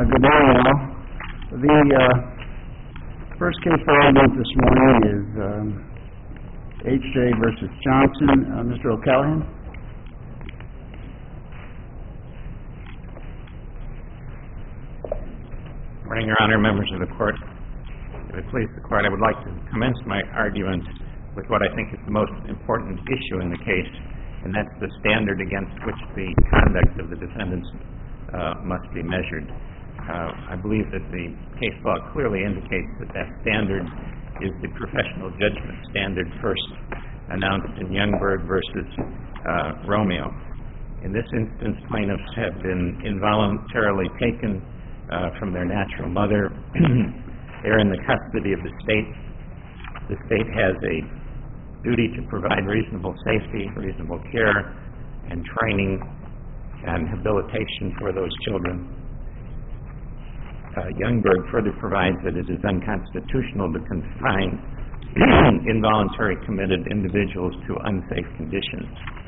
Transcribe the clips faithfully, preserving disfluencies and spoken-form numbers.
Uh, good morning, all. The uh, first case for argument this morning is um, H J versus Johnson. Uh, Mister O'Callaghan. Good morning, Your Honor, members of the Court. If it please the Court, I would like to commence my argument with what I think is the most important issue in the case, and that's the standard against which the conduct of the defendants uh, must be measured. Uh, I believe that the case law clearly indicates that that standard is the professional judgment standard first announced in Youngberg versus uh, Romeo. In this instance, plaintiffs have been involuntarily taken uh, from their natural mother. They're in the custody of the state. The state has a duty to provide reasonable safety, reasonable care, and training and habilitation for those children. Uh, Youngberg further provides that it is unconstitutional to confine involuntary committed individuals to unsafe conditions.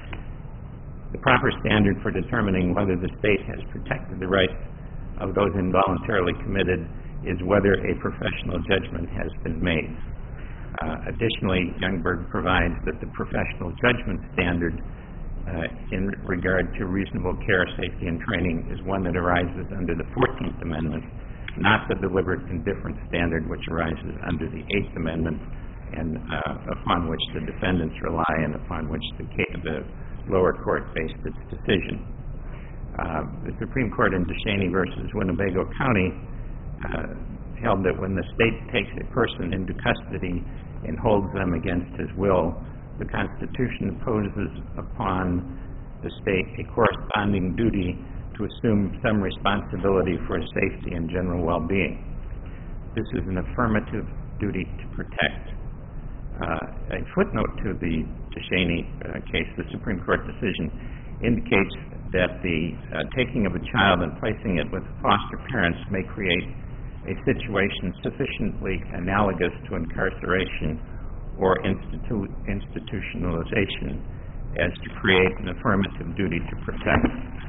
The proper standard for determining whether the state has protected the rights of those involuntarily committed is whether a professional judgment has been made. Uh, additionally, Youngberg provides that the professional judgment standard uh, in regard to reasonable care, safety, and training is one that arises under the fourteenth Amendment, not the deliberate indifference standard which arises under the eighth Amendment and uh, upon which the defendants rely and upon which the, case, the lower court based its decision. Uh, the Supreme Court in Descheny versus Winnebago County uh, held that when the state takes a person into custody and holds them against his will, the Constitution imposes upon the state a corresponding duty to assume some responsibility for safety and general well-being. This is an affirmative duty to protect. Uh, a footnote to the Descheny uh, case, the Supreme Court decision, indicates that the uh, taking of a child and placing it with foster parents may create a situation sufficiently analogous to incarceration or institu- institutionalization as to create an affirmative duty to protect.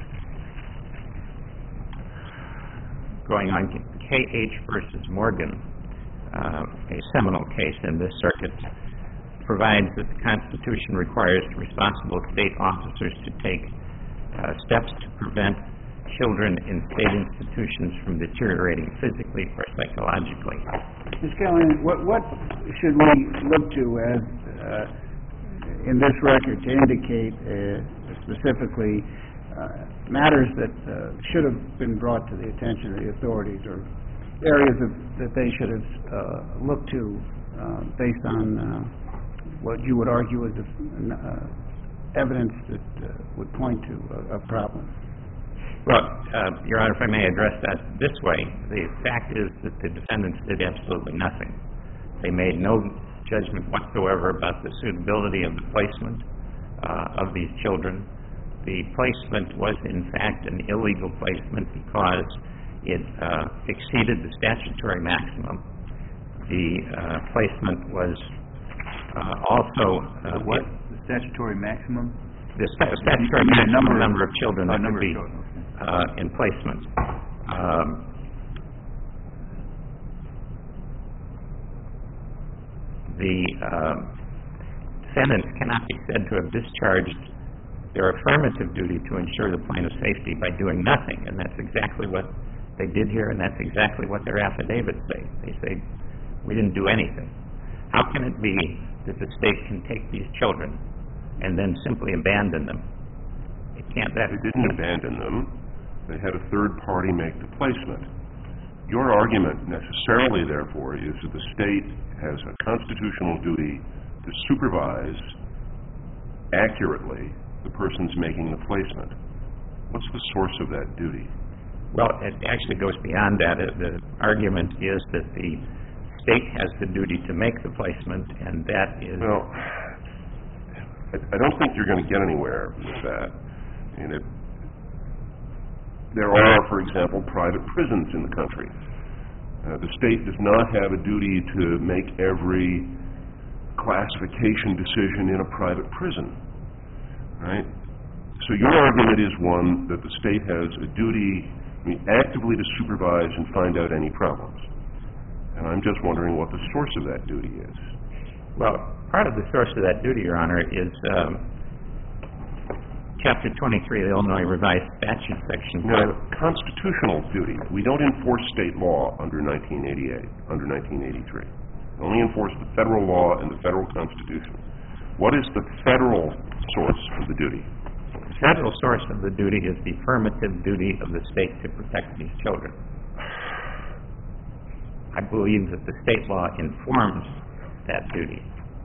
Going on, K H versus Morgan, uh, a seminal case in this circuit, provides that the Constitution requires responsible state officers to take uh, steps to prevent children in state institutions from deteriorating physically or psychologically. Miz Callahan, what, what should we look to as uh, in this record to indicate uh, specifically uh, matters that uh, should have been brought to the attention of the authorities, or areas of, that they should have uh, looked to uh, based on uh, what you would argue is a, uh, evidence that uh, would point to a, a problem? Well, uh, Your Honor, if I may address that this way, the fact is that the defendants did absolutely nothing. They made no judgment whatsoever about the suitability of the placement uh, of these children. The placement was, in fact, an illegal placement because it uh, exceeded the statutory maximum. The uh, placement was uh, also... Uh, what? The statutory maximum? The st- statutory maximum number, number of children that could be uh, in placement. Um, the uh, defendants cannot be said to have discharged their affirmative duty to ensure the plaintiff's safety by doing nothing, and that's exactly what they did here, and that's exactly what their affidavits say. They say, we didn't do anything. How can it be that the state can take these children and then simply abandon them? It can't. That they didn't abandon them. They had a third party make the placement. Your argument necessarily, therefore, is that the state has a constitutional duty to supervise accurately the person's making the placement. What's the source of that duty? Well, it actually goes beyond that. The argument is that the state has the duty to make the placement, and that is... Well, I don't think you're going to get anywhere with that. I mean, it, there are, for example, private prisons in the country. Uh, the state does not have a duty to make every classification decision in a private prison, right? So your argument is one that the state has a duty I mean, actively to supervise and find out any problems. And I'm just wondering what the source of that duty is. Well, part of the source of that duty, Your Honor, is um, Chapter twenty-three of the Illinois Revised Statute, Section Now, five. constitutional duty. We don't enforce state law under nineteen eighty-eight, under nineteen eighty-three. We only enforce the federal law and the federal Constitution. What is the federal source of the duty? The federal source of the duty is the affirmative duty of the state to protect these children. I believe that the state law informs that duty.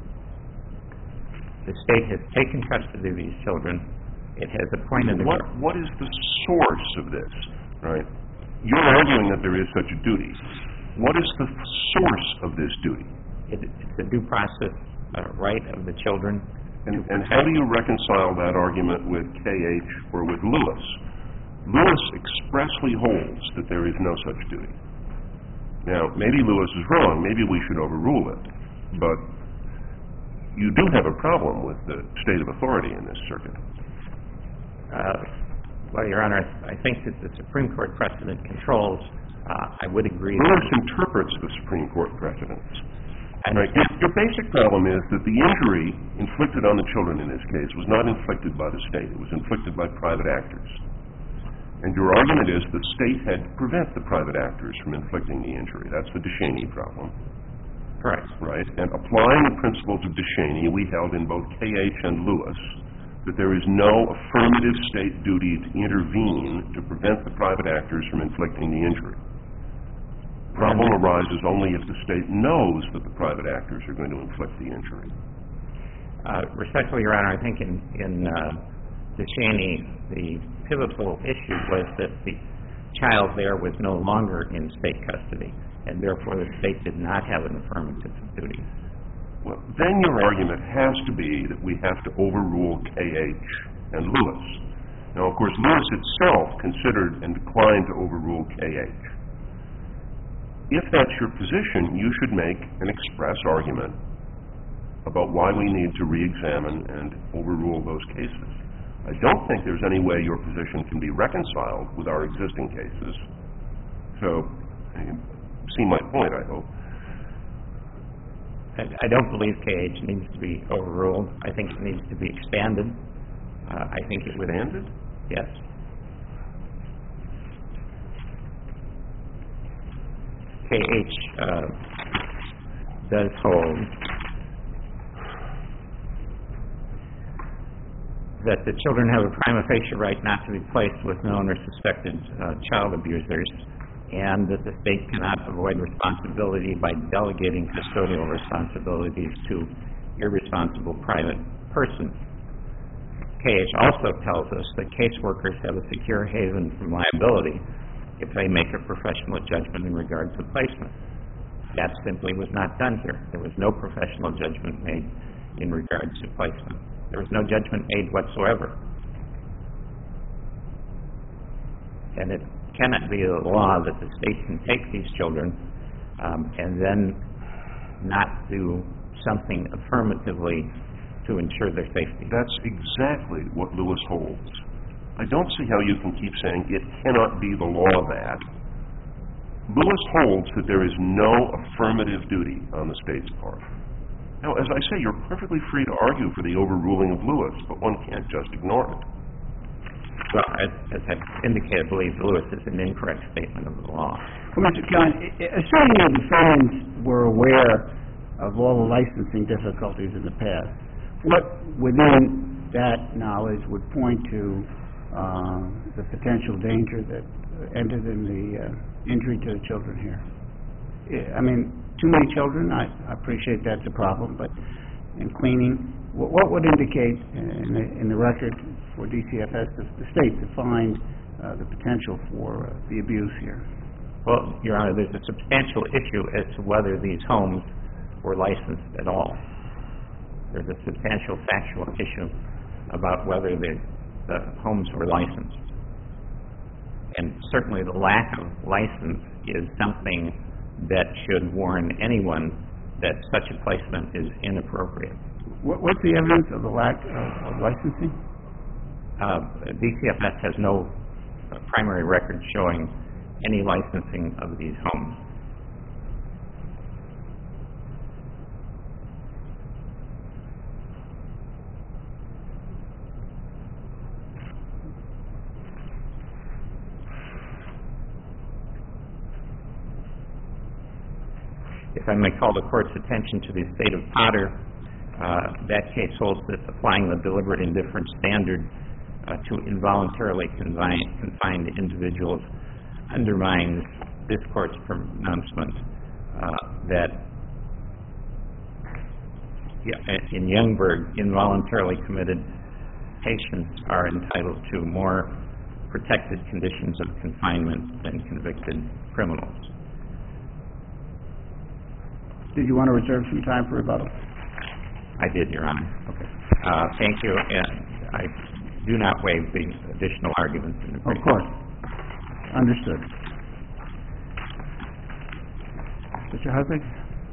The state has taken custody of these children. It has appointed a... What, what is the source of this, right? You're arguing that there is such a duty. What is the source of this duty? It, it's the due process uh, right of the children. And, and how do you reconcile that argument with K H or with Lewis? Lewis expressly holds that there is no such duty. Now, maybe Lewis is wrong. Maybe we should overrule it. But you do have a problem with the state of authority in this circuit. Uh, well, Your Honor, I think that the Supreme Court precedent controls. Uh, I would agree. Lewis interprets the Supreme Court precedents. And right. Your, your basic problem is that the injury inflicted on the children in this case was not inflicted by the state. It was inflicted by private actors. And your argument is the state had to prevent the private actors from inflicting the injury. That's the DeShaney problem. Correct. Right. And applying the principles of DeShaney, we held in both K H and Lewis that there is no affirmative state duty to intervene to prevent the private actors from inflicting the injury. The problem arises only if the state knows that the private actors are going to inflict the injury. Uh, respectfully, Your Honor, I think in, in uh, DeShaney, the pivotal issue was that the child there was no longer in state custody, and therefore the state did not have an affirmative duty. Well, then your argument has to be that we have to overrule K H and Lewis. Now, of course, Lewis itself considered and declined to overrule K H. If that's your position, you should make an express argument about why we need to re-examine and overrule those cases. I don't think there's any way your position can be reconciled with our existing cases. So, you see my point, I hope. I don't believe K H needs to be overruled. I think it needs to be expanded. Uh, I think it would... Expanded? Yes. K H uh, does hold that the children have a prima facie right not to be placed with known or suspected uh, child abusers, and that the state cannot avoid responsibility by delegating custodial responsibilities to irresponsible private persons. K H also tells us that caseworkers have a secure haven from liability if they make a professional judgment in regard to placement. That simply was not done here. There was no professional judgment made in regards to placement. There was no judgment made whatsoever. And it cannot be the law that the state can take these children um, and then not do something affirmatively to ensure their safety. That's exactly what Lewis holds. I don't see how you can keep saying it cannot be the law that. Lewis holds that there is no affirmative duty on the state's part. Now, as I say, you're perfectly free to argue for the overruling of Lewis, but one can't just ignore it. Well, as, as I've indicated, I believe Lewis is an incorrect statement of the law. Well, Mister Kahn, assuming the defendants were aware of all the licensing difficulties in the past, what within that knowledge would point to uh, the potential danger that ended in the uh, injury to the children here? I mean, too many children, I, I appreciate that's a problem, but in cleaning, what, what would indicate in the, in the record for D C F S, the, the state, to find uh, the potential for uh, the abuse here? Well, Your Honor, there's a substantial issue as to whether these homes were licensed at all. There's a substantial factual issue about whether the, the homes were licensed. And certainly the lack of license is something that should warn anyone that such a placement is inappropriate. What, what's the evidence of the lack of, of licensing? Uh, D C F S has no uh, primary record showing any licensing of these homes. If I may call the Court's attention to the estate of Potter, uh, that case holds that applying the deliberate indifference standard uh, to involuntarily confined, confined individuals undermines this Court's pronouncement uh, that yeah, in Youngberg, involuntarily committed patients are entitled to more protected conditions of confinement than convicted criminals. Did you want to reserve some time for rebuttal? I did, Your Honor. Okay. Uh, thank you, and I do not waive the additional arguments in the brief. Of course. Understood. Mister Husnick?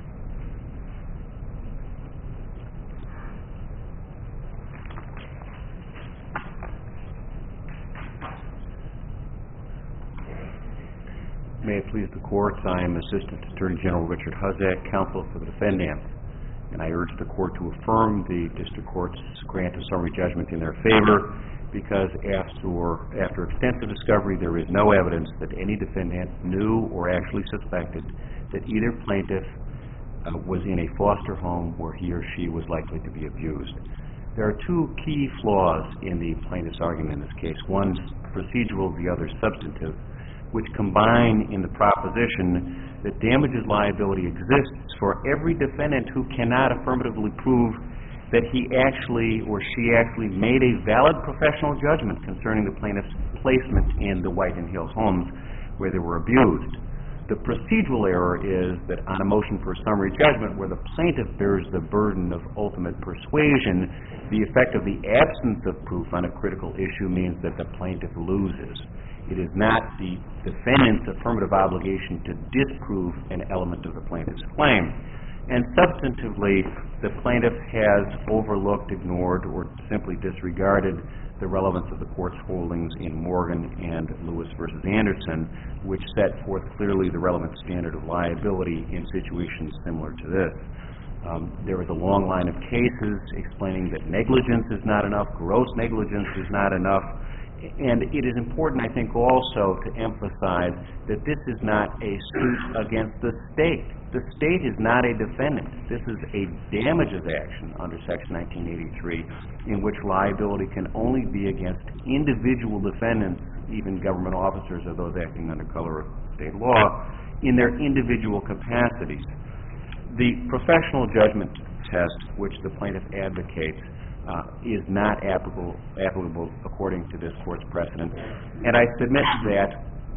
May it please the Court, I am Assistant Attorney General Richard Huzak, counsel for the defendant, and I urge the Court to affirm the District Court's grant of summary judgment in their favor because after, after extensive discovery there is no evidence that any defendant knew or actually suspected that either plaintiff uh, was in a foster home where he or she was likely to be abused. There are two key flaws in the plaintiff's argument in this case. One's procedural, the other substantive, which combine in the proposition that damages liability exists for every defendant who cannot affirmatively prove that he actually or she actually made a valid professional judgment concerning the plaintiff's placement in the White and Hills homes where they were abused. The procedural error is that on a motion for summary judgment where the plaintiff bears the burden of ultimate persuasion, the effect of the absence of proof on a critical issue means that the plaintiff loses. It is not the defendant's affirmative obligation to disprove an element of the plaintiff's claim. And substantively, the plaintiff has overlooked, ignored, or simply disregarded the relevance of the Court's holdings in Morgan and Lewis versus Anderson, which set forth clearly the relevant standard of liability in situations similar to this. Um, there is a long line of cases explaining that negligence is not enough, gross negligence is not enough, and it is important, I think, also to emphasize that this is not a suit against the state. The state is not a defendant. This is a damages action under Section nineteen eighty-three in which liability can only be against individual defendants, even government officers or those acting under color of state law, in their individual capacities. The professional judgment test, which the plaintiff advocates, Uh, is not applicable, applicable according to this Court's precedent. And I submit that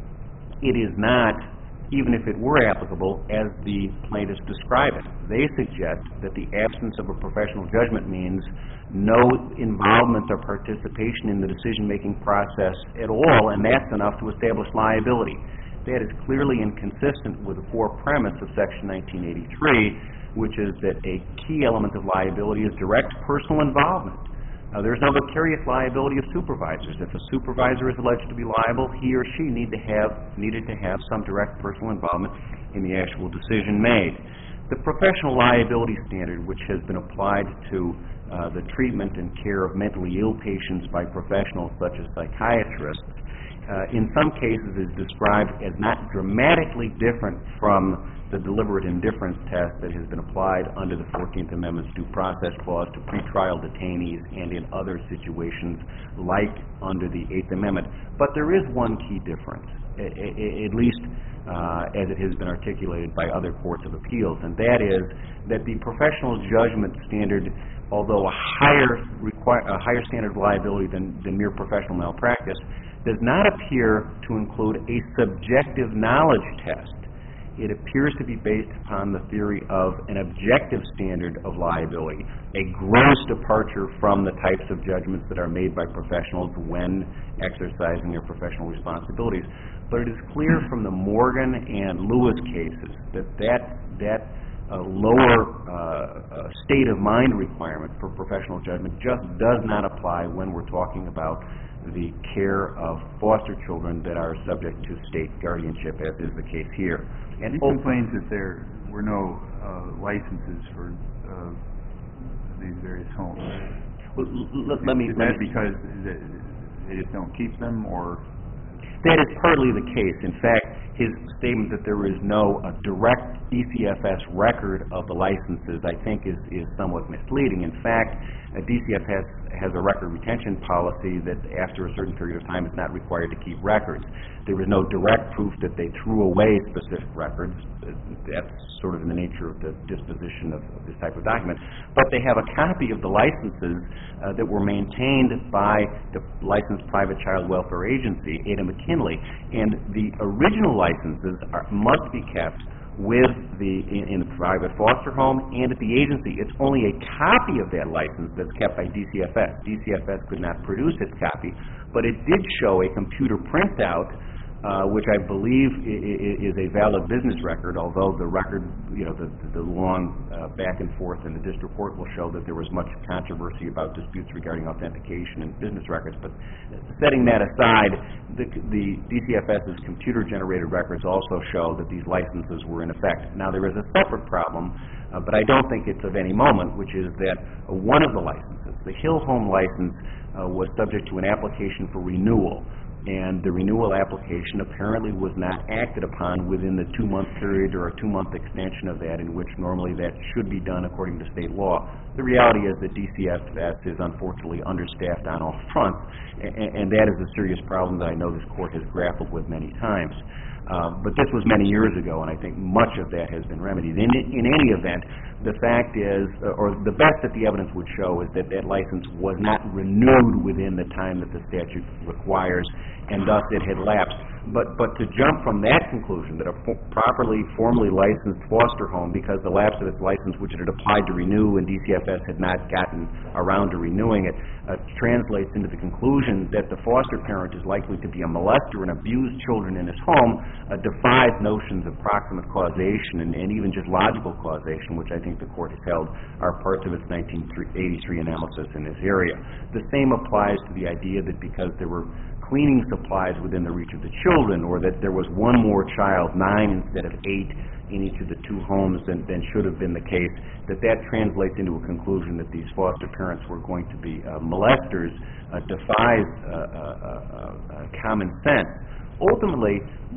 it is not, even if it were applicable, as the plaintiffs describe it. They suggest that the absence of a professional judgment means no involvement or participation in the decision-making process at all, and that's enough to establish liability. That is clearly inconsistent with the core premise of Section nineteen eighty-three, which is that a key element of liability is direct personal involvement. Uh, there's no vicarious liability of supervisors. If a supervisor is alleged to be liable, he or she need to have, needed to have some direct personal involvement in the actual decision made. The professional liability standard, which has been applied to uh, the treatment and care of mentally ill patients by professionals such as psychiatrists, uh, in some cases is described as not dramatically different from the deliberate indifference test that has been applied under the fourteenth Amendment's Due Process Clause to pretrial detainees and in other situations like under the eighth Amendment. But there is one key difference, at least uh, as it has been articulated by other courts of appeals, and that is that the professional judgment standard, although a higher, require, a higher standard of liability than, than mere professional malpractice, does not appear to include a subjective knowledge test. It appears to be based upon the theory of an objective standard of liability, a gross departure from the types of judgments that are made by professionals when exercising their professional responsibilities. But it is clear from the Morgan and Lewis cases that that, that uh, lower uh, uh, state of mind requirement for professional judgment just does not apply when we're talking about the care of foster children that are subject to state guardianship, as is the case here. And he complains that there were no uh, licenses for uh, these various homes. Well, l- l- let me... Is let that me- because they just don't keep them, or...? That is partly the case. In fact, his statement that there is no uh, direct D C F S record of the licenses, I think, is, is somewhat misleading. In fact, a D C F S has a record retention policy that after a certain period of time is not required to keep records. There is no direct proof that they threw away specific records. That's sort of in the nature of the disposition of, of this type of document. But they have a copy of the licenses uh, that were maintained by the licensed private child welfare agency, Ada McKinley, and the original licenses are, must be kept with the in, in the private foster home and at the agency. It's only a copy of that license that's kept by D C F S. D C F S could not produce its copy, but it did show a computer printout, uh, which I believe i- i- is a valid business record, although the record, you know, the, the long uh, back and forth in the district court will show that there was much controversy about disputes regarding authentication and business records. But setting that aside, the, the D C F S's computer-generated records also show that these licenses were in effect. Now, there is a separate problem, uh, but I don't think it's of any moment, which is that uh, one of the licenses, the Hill Home license, uh, was subject to an application for renewal. And the renewal application apparently was not acted upon within the two-month period or a two-month extension of that, in which normally that should be done according to state law. The reality is that D C F S is unfortunately understaffed on all fronts, and, and that is a serious problem that I know this court has grappled with many times. Uh, but this was many years ago, and I think much of that has been remedied. In, in any event, the fact is, uh, or the best that the evidence would show, is that that license was not renewed within the time that the statute requires, and thus it had lapsed. But but to jump from that conclusion, that a fo- properly, formally licensed foster home, because the lapse of its license, which it had applied to renew, and D C F S had not gotten around to renewing it, uh, translates into the conclusion that the foster parent is likely to be a molester and abuse children in his home, uh, defies notions of proximate causation and, and even just logical causation, which I think the court has held are parts of its nineteen eighty-three analysis in this area. The same applies to the idea that because there were cleaning supplies within the reach of the children, or that there was one more child, nine instead of eight, in each of the two homes than, than should have been the case, that that translates into a conclusion that these foster parents were going to be uh, molesters, uh, defies uh, uh, uh, uh, common sense. Ultimately,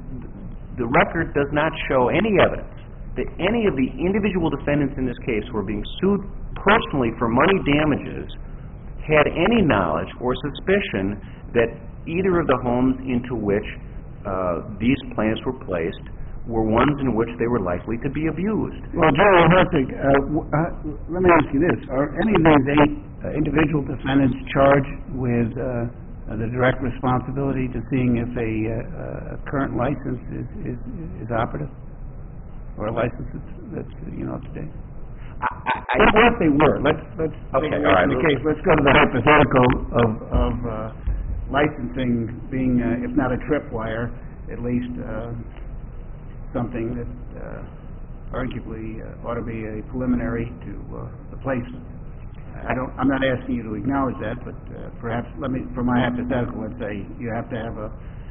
the record does not show any evidence that any of the individual defendants in this case who are being sued personally for money damages had any knowledge or suspicion that either of the homes into which uh, these plaintiffs were placed were ones in which they were likely to be abused. Well, General Hartig, uh, w- uh, let me ask you this. Are any of these eight uh, individual defendants charged with uh, uh, the direct responsibility to seeing if a, uh, a current license is, is, is operative? Or a license that's, that's you know, up to date? I, I, I, What if they were? Let's, let's Okay, take all right. the case. Let's go to the hypothetical of, of uh, licensing being, uh, if not a tripwire, at least uh, something that uh, arguably uh, ought to be a preliminary to uh, the placement. I don't. I'm not asking you to acknowledge that, but uh, perhaps let me, for my hypothetical, let's say you have to have a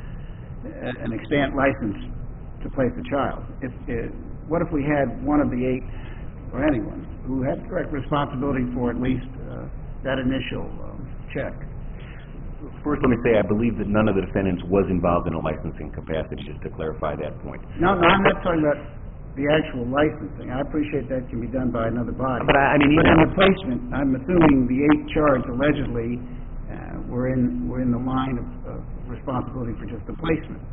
an extant license to place a child. If, if what if we had one of the eight, or anyone, who had direct responsibility for at least uh, that initial um, check? First, let me say I believe that none of the defendants was involved in a licensing capacity, just to clarify that point. No, no, I'm not talking about the actual licensing. I appreciate that can be done by another body. But I, I mean, But even in the placement, I'm assuming the eight charged allegedly uh, were in were in the line of, of responsibility for just the placement.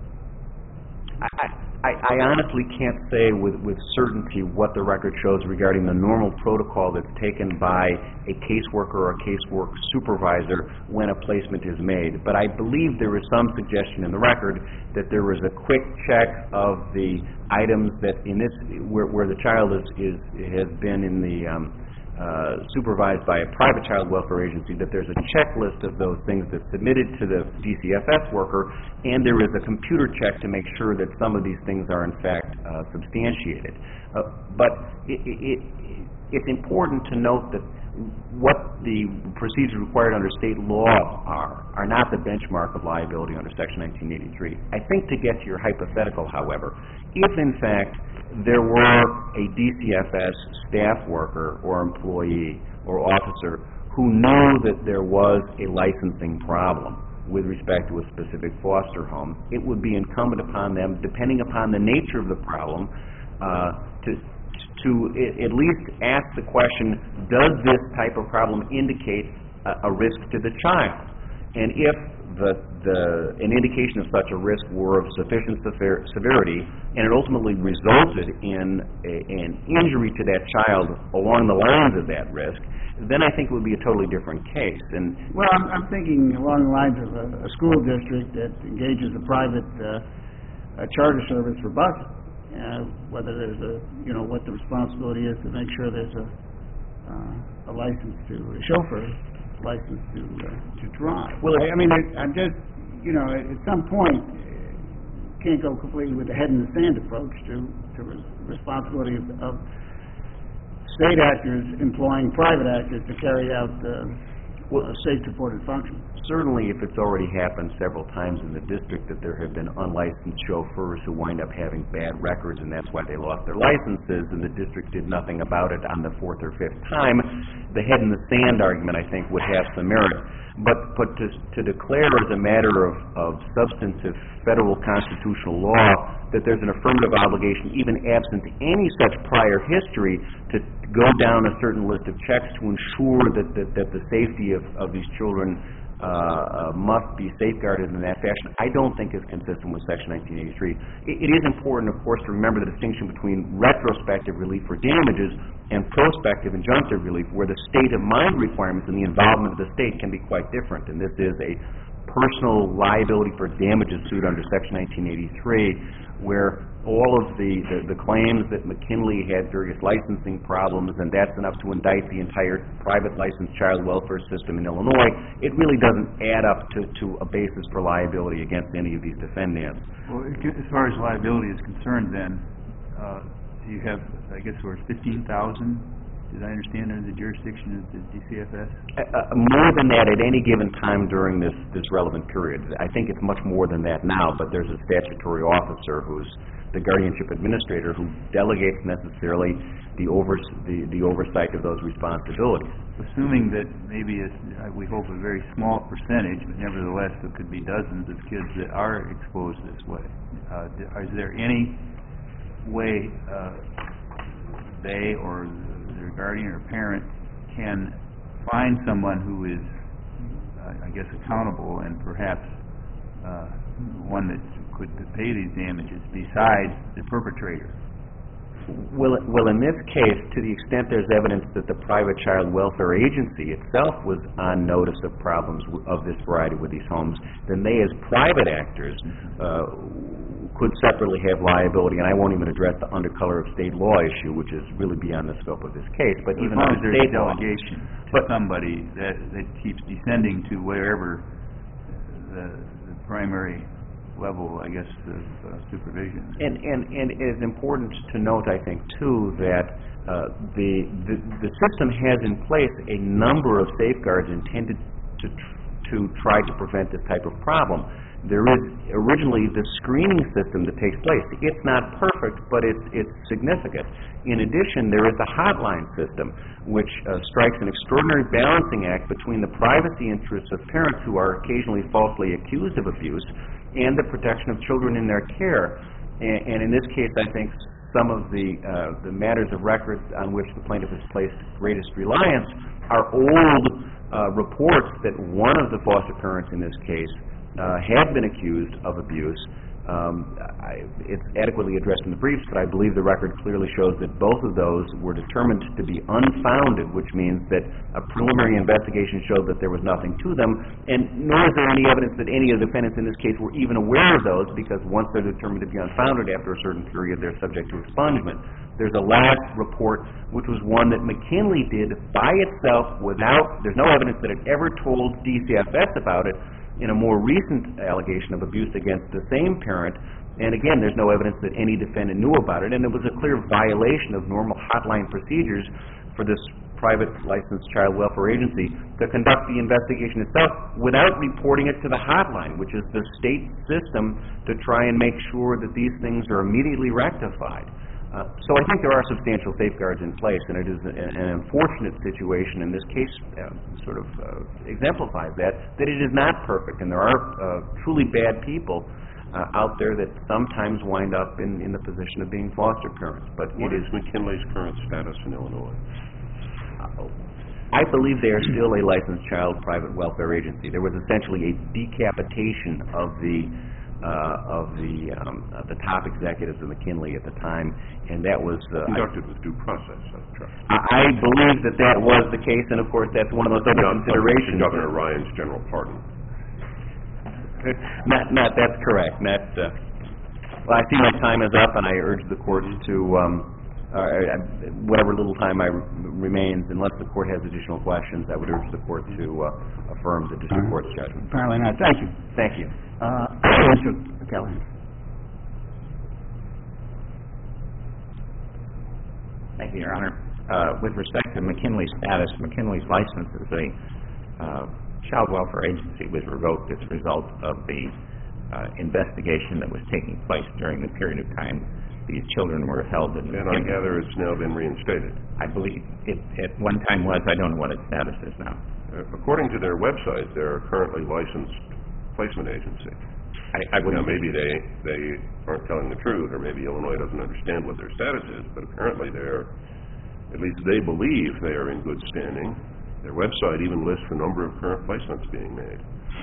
I, I, I honestly can't say with, with certainty what the record shows regarding the normal protocol that's taken by a caseworker or a casework supervisor when a placement is made. But I believe there is some suggestion in the record that there was a quick check of the items that in this, where, where the child is, is has been in the um, Uh, supervised by a private child welfare agency, that there's a checklist of those things that's submitted to the D C F S worker, and there is a computer check to make sure that some of these things are in fact uh, substantiated. Uh, but it, it, it, it's important to note that what the procedures required under state law are, are not the benchmark of liability under Section nineteen eighty-three. I think to get to your hypothetical, however, if in fact there were a D C F S staff worker or employee or officer who knew that there was a licensing problem with respect to a specific foster home, it would be incumbent upon them, depending upon the nature of the problem, uh, to to at least ask the question, does this type of problem indicate a, a risk to the child? And if the, the, an indication of such a risk were of sufficient sever- severity, and it ultimately resulted in a, an injury to that child along the lines of that risk, then I think it would be a totally different case. And well, I'm, I'm thinking along the lines of a, a school district that engages a private uh, a charter service for buses. Uh, whether there's a, you know, what the responsibility is to make sure there's a uh, a license to a chauffeur, license to uh, to drive. Well, I, I mean, I, I'm just, you know, at, at some point, uh, can't go completely with the head in the sand approach to to res- responsibility of, of state actors employing private actors to carry out uh, well, a state-supported function. Certainly, if it's already happened several times in the district that there have been unlicensed chauffeurs who wind up having bad records, and that's why they lost their licenses, and the district did nothing about it on the fourth or fifth time, the head in the sand argument, I think, would have some merit. But, but to, to declare as a matter of, of substantive federal constitutional law that there's an affirmative obligation, even absent any such prior history, to go down a certain list of checks to ensure that, that, that the safety of, of these children Uh, uh, must be safeguarded in that fashion, I don't think is consistent with Section nineteen eighty-three. It, it is important, of course, to remember the distinction between retrospective relief for damages and prospective injunctive relief, where the state of mind requirements and the involvement of the state can be quite different. And this is a personal liability for damages suit under Section nineteen eighty-three, where all of the, the, the claims that McKinley had various licensing problems, and that's enough to indict the entire private licensed child welfare system in Illinois, it really doesn't add up to, to a basis for liability against any of these defendants. Well, as far as liability is concerned, then, uh, you have, I guess, where fifteen thousand, did I understand, under the jurisdiction of the D C F S? Uh, uh, more than that at any given time during this, this relevant period. I think it's much more than that now, but there's a statutory officer who's the guardianship administrator who delegates necessarily the, over, the, the oversight of those responsibilities. Assuming that maybe, a, we hope, a very small percentage, but nevertheless there could be dozens of kids that are exposed this way. Uh, is there any way uh, they or their guardian or parent can find someone who is, uh, I guess, accountable and perhaps uh, one that could pay these damages besides the perpetrator? Well, well, in this case, to the extent there's evidence that the private child welfare agency itself was on notice of problems w- of this variety with these homes, then they, as private actors, uh, could separately have liability. And I won't even address the undercolor of state law issue, which is really beyond the scope of this case. But even as long as under there's state a law, delegation to but somebody that, that keeps descending to wherever the, the primary level, I guess, of uh, supervision. And, and, and it is important to note, I think, too, that uh, the, the the system has in place a number of safeguards intended to tr- to try to prevent this type of problem. There is originally the screening system that takes place. It's not perfect, but it's it's significant. In addition, there is the hotline system, which uh, strikes an extraordinary balancing act between the privacy interests of parents who are occasionally falsely accused of abuse and the protection of children in their care. And, and in this case, I think some of the uh, the matters of record on which the plaintiff has placed greatest reliance are old uh, reports that one of the foster parents in this case uh, had been accused of abuse. Um, I, it's adequately addressed in the briefs, but I believe the record clearly shows that both of those were determined to be unfounded, which means that a preliminary investigation showed that there was nothing to them, and nor is there any evidence that any of the defendants in this case were even aware of those, because once they're determined to be unfounded after a certain period, they're subject to expungement. There's a last report, which was one that McKinley did by itself without, there's no evidence that it ever told D C F S about it, in a more recent allegation of abuse against the same parent. And again, there's no evidence that any defendant knew about it, and it was a clear violation of normal hotline procedures for this private licensed child welfare agency to conduct the investigation itself without reporting it to the hotline, which is the state system to try and make sure that these things are immediately rectified. Uh, so I think there are substantial safeguards in place, and it is an, an unfortunate situation, and this case uh, sort of uh, exemplifies that, that it is not perfect, and there are uh, truly bad people uh, out there that sometimes wind up in, in the position of being foster parents. But What it is McKinley's current status in Illinois? Uh, I believe they are still a licensed child private welfare agency. There was essentially a decapitation of the uh, of the um, of the top executives of McKinley at the time, and that was uh, Conducted with due process, I trust. I, I believe that that was the case, and of course that's one of those other Not considerations. Governor Ryan's general pardon. Not, not, that's correct. Not, uh, well, I see my time is up, and I urge the court to, um, uh, whatever little time I remains, unless the court has additional questions, I would urge the court to uh, affirm the district court's judgment. Apparently not. Thank you. Thank you. Uh, Mister Callahan. Thank you, Your Honor. Uh, with respect to McKinley's status, McKinley's license as a uh, child welfare agency was revoked as a result of the uh, investigation that was taking place during the period of time these children were held in And I McKinley. gather it's now been reinstated. I believe it at one time was. I don't know what its status is now. Uh, According to their website, they're a currently licensed placement agency. I, I Now, wouldn't... maybe they, they aren't telling the truth, or maybe Illinois doesn't understand what their status is, but apparently they're, at least they believe they are in good standing. Their website even lists the number of current placements being made.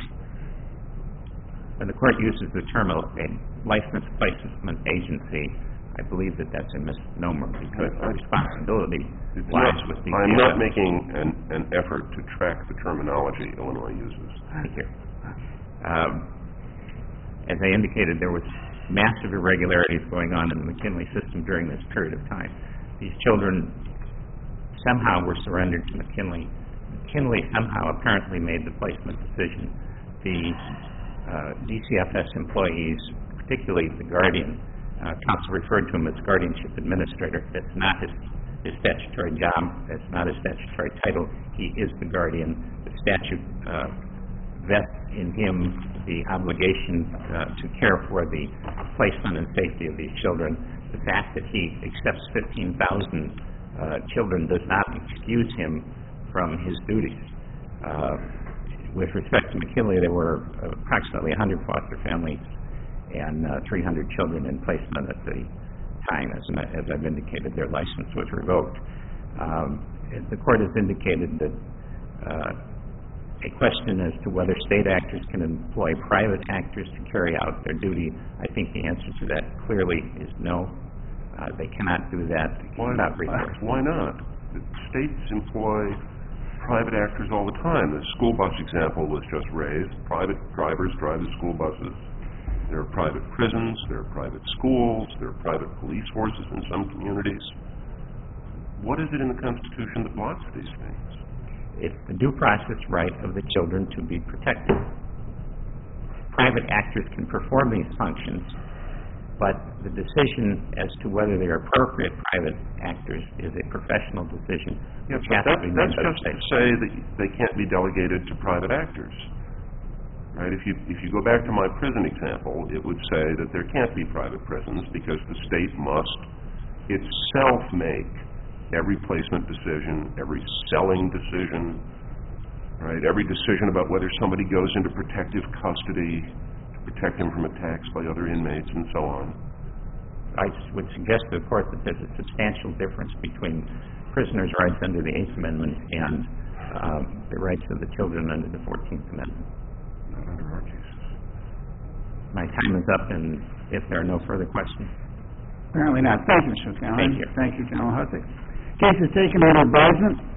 When the court uses the term a a licensed placement agency, I believe that that's a misnomer because the responsibility It's lies not- with the... I'm not making an, an effort to track the terminology Illinois uses. Thank you. Um, as I indicated, there was massive irregularities going on in the McKinley system during this period of time. These children somehow were surrendered to McKinley. McKinley somehow apparently made the placement decision. The uh, D C F S employees, particularly the guardian, uh, counsel referred to him as guardianship administrator. That's not his, his statutory job. That's not his statutory title. He is the guardian. The statute uh, vests in him the obligation uh, to care for the placement and safety of these children. The fact that he accepts fifteen thousand uh, children does not excuse him from his duties. Uh, with respect to McKinley, there were approximately one hundred foster families and uh, three hundred children in placement at the time. As, as I've indicated, their license was revoked. Um, the court has indicated that uh, a question as to whether state actors can employ private actors to carry out their duty, I think the answer to that clearly is no. Uh, they cannot do that Why, without recourse. why not? The states employ private actors all the time. The school bus example was just raised. Private drivers drive the school buses. There are private prisons, there are private schools, there are private police forces in some communities. What is it in the Constitution that blocks these things? It's the due process right of the children to be protected. Private actors can perform these functions, but the decision as to whether they're appropriate private actors is a professional decision. Yeah, which but has that, to be made that's by the just to state. say that they can't be delegated to private actors. Right? If you, if you go back to my prison example, it would say that there can't be private prisons because the state must itself make every placement decision, every selling decision, right? Every decision about whether somebody goes into protective custody to protect him from attacks by other inmates and so on. I would suggest to the court that there's a substantial difference between prisoners' rights under the Eighth Amendment and um, the rights of the children under the Fourteenth Amendment. Not under our cases. My time is up, and if there are no further questions. Apparently not. Thank you, Mister Callahan. Thank you. Thank you, General Hussick. Case is taken under advisement.